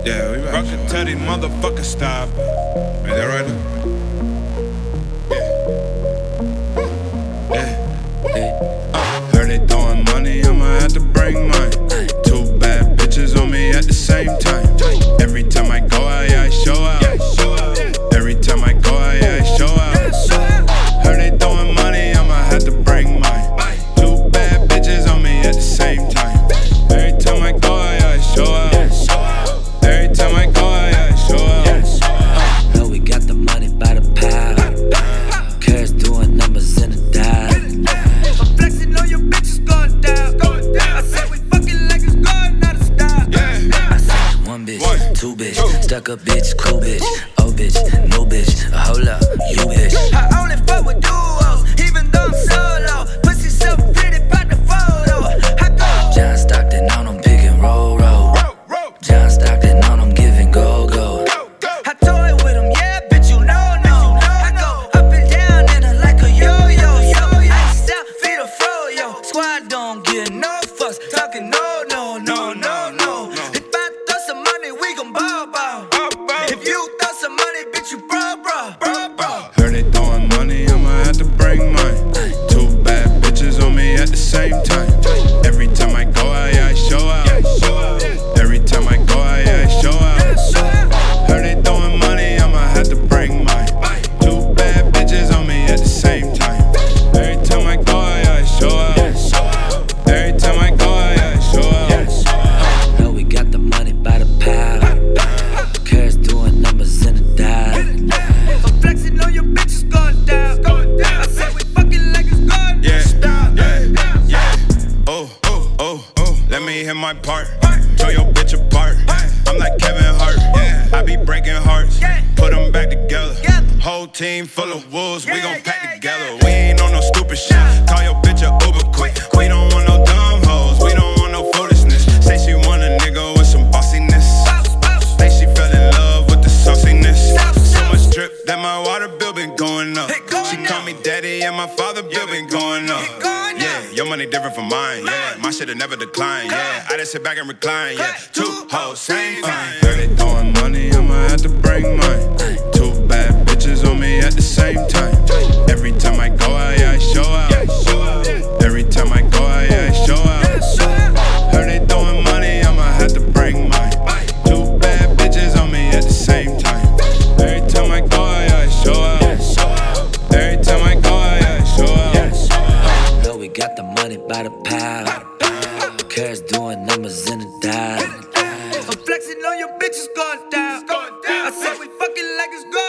Yeah, we rock it till these motherfuckers stop. Ain't that right? Yeah. Heard they throwing money, I'ma have to bring mine. Two bad bitches on me at the same time. Every time I go out, yeah, I show out. Every time I go out, yeah, I show out. Heard they throwing money, I'ma have to bring mine. Two bad bitches on me at the same time. Every time I go out, yeah, I show out. Every time I go out, yeah, I show out. Know we got the money by the pound. Cash doing numbers in the dive. I'm flexing on your bitches going down. I said we fucking like it's going out of style. I said one bitch, two bitch, stuck up bitch, cool bitch, old bitch, new bitch, hold up, you bitch. I only fuck with duos, even though I'm solo. Pussy so pretty, pop the photo. I go John Stockton on them, pick and roll. John Stockton on them, giving go. I toy with him, yeah, bitch, you know, no. I go up and down in her like a yo-yo. Iced out, feet a fro-yo. Squad don't get no fucks, talking no. If I throw some money, we gon' ball. If you throw some money, bitch, you bro. Heard they throwing money, I'ma have to bring mine. Two bad bitches on me at the same time. Every time I go out, yeah, I show out. Every time I go out, yeah, I show out. Heard they throwing money, I'ma have to bring mine. Two bad bitches on me at the same time. Every time I go out, yeah, I show out. Every time I go out, yeah, I show out. Know we got the money by the pound. Cash doing numbers in the dive. I'm flexing on your bitches going down. I said we fucking like it's going Yeah. Oh, let me hit my part. Throw your bitch apart. I'm like Kevin Hart. I be breaking hearts, put them back together. Whole team full of wolves, we gon' pack together. We ain't on no stupid shit. Call your bitch a Uber quick. We don't want no dumb hoes, we don't want no foolishness. Say she want a nigga with some bossiness. Say she fell in love with the sauciness. So much drip that my water bill been going up. She call me daddy and my father bill been going up. Yeah, your money different from mine. Yeah, my shit'll never decline. Yeah, I just sit back and recline. Yeah, two hoes, same thing. Heard they throwing money, I'ma have to bring mine. Two bad bitches on me at the same time. Every time I go out, yeah, I show out. Every time I go out, yeah, I show out. Heard they throwing money, I'ma have to bring mine. Two bad bitches on me at the same time. Every time I go out, yeah, I show out. Every time I go out, yeah, I show out. Know we got the money by the pound. Cash doing numbers in the dive. I'm flexing on your bitches going down. I said we fucking like it's going